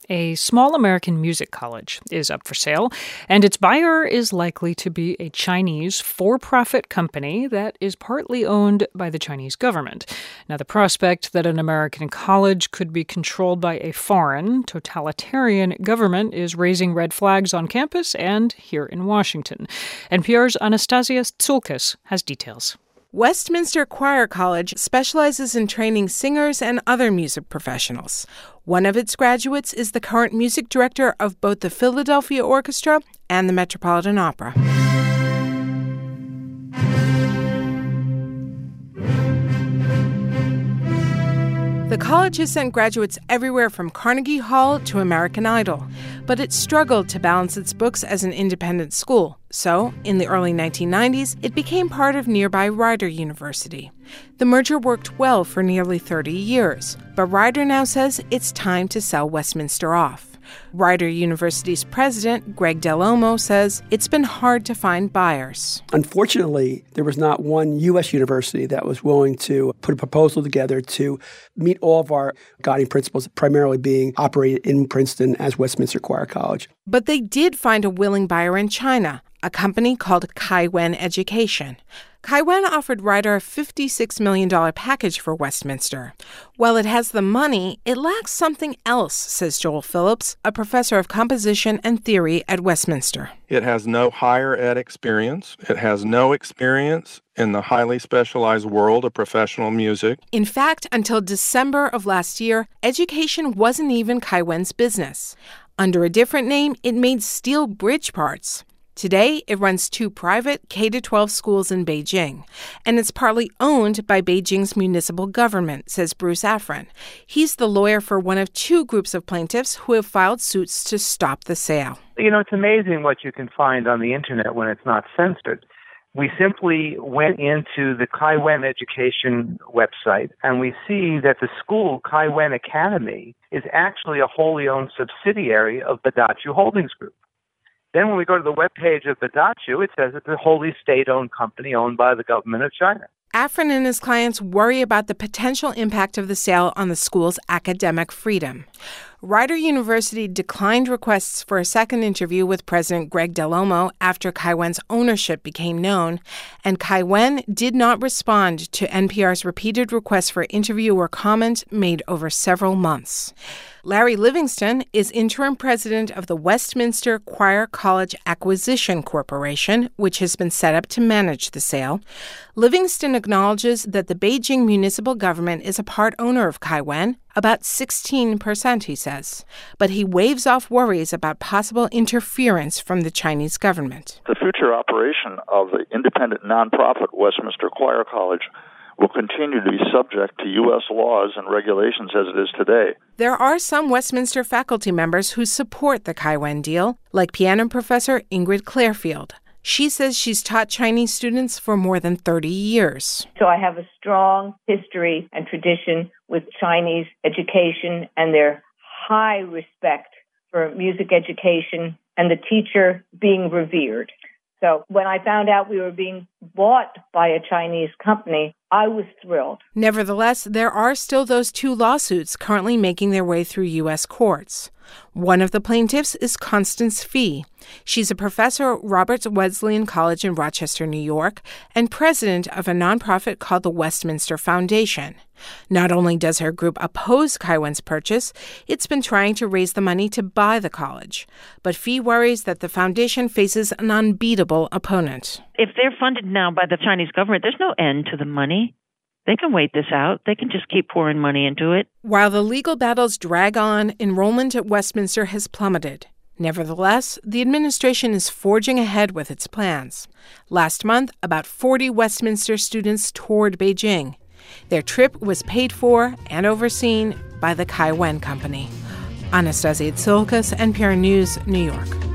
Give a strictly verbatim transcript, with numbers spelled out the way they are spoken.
A small American music college is up for sale, and its buyer is likely to be a Chinese for-profit company that is partly owned by the Chinese government. Now, the prospect that an American college could be controlled by a foreign, totalitarian government is raising red flags on campus and here in Washington. N P R's Anastasia Tsoulkis has details. Westminster Choir College specializes in training singers and other music professionals. One of its graduates is the current music director of both the Philadelphia Orchestra and the Metropolitan Opera. The college has sent graduates everywhere from Carnegie Hall to American Idol, but it struggled to balance its books as an independent school. So, in the early nineteen nineties, it became part of nearby Rider University. The merger worked well for nearly thirty years, but Rider now says it's time to sell Westminster off. Rider University's president, Greg Delhomme, says it's been hard to find buyers. Unfortunately, there was not one U S university that was willing to put a proposal together to meet all of our guiding principles, primarily being operated in Princeton as Westminster Choir College. But they did find a willing buyer in China, a company called Kaiwen Education. Kaiwen offered Rider a fifty-six million dollars package for Westminster. While it has the money, it lacks something else, says Joel Phillips, a professor of composition and theory at Westminster. It has no higher ed experience. It has no experience in the highly specialized world of professional music. In fact, until December of last year, education wasn't even Kaiwen's business. Under a different name, it made steel bridge parts. Today, it runs two private K through twelve schools in Beijing, and it's partly owned by Beijing's municipal government, says Bruce Afrin. He's the lawyer for one of two groups of plaintiffs who have filed suits to stop the sale. You know, it's amazing what you can find on the internet when it's not censored. We simply went into the Kaiwen Education website, and we see that the school, Kaiwen Academy, is actually a wholly owned subsidiary of Baidachu Holdings Group. Then when we go to the webpage of Baidachu, it says it's a wholly state-owned company owned by the government of China. Afrin and his clients worry about the potential impact of the sale on the school's academic freedom. Rider University declined requests for a second interview with President Greg Delhomme after Kaiwen's ownership became known, and Kaiwen did not respond to N P R's repeated requests for interview or comment made over several months. Larry Livingston is interim president of the Westminster Choir College Acquisition Corporation, which has been set up to manage the sale. Livingston acknowledges that the Beijing municipal government is a part owner of Kaiwen, about sixteen percent, he says. But he waves off worries about possible interference from the Chinese government. The future operation of the independent nonprofit Westminster Choir College will continue to be subject to U S laws and regulations as it is today. There are some Westminster faculty members who support the Kaiwen deal, like piano professor Ingrid Clarefield. She says she's taught Chinese students for more than thirty years. So I have a strong history and tradition with Chinese education and their high respect for music education and the teacher being revered. So when I found out we were being bought by a Chinese company, I was thrilled. Nevertheless, there are still those two lawsuits currently making their way through U S courts. One of the plaintiffs is Constance Fee. She's a professor at Roberts Wesleyan College in Rochester, New York, and president of a nonprofit called the Westminster Foundation. Not only does her group oppose Kaiwen's purchase, it's been trying to raise the money to buy the college. But Fee worries that the foundation faces an unbeatable opponent. If they're funded now by the Chinese government, there's no end to the money. They can wait this out. They can just keep pouring money into it. While the legal battles drag on, enrollment at Westminster has plummeted. Nevertheless, the administration is forging ahead with its plans. Last month, about forty Westminster students toured Beijing. Their trip was paid for and overseen by the Kaiwen Company. Anastasia Tsoulkis, N P R News, New York.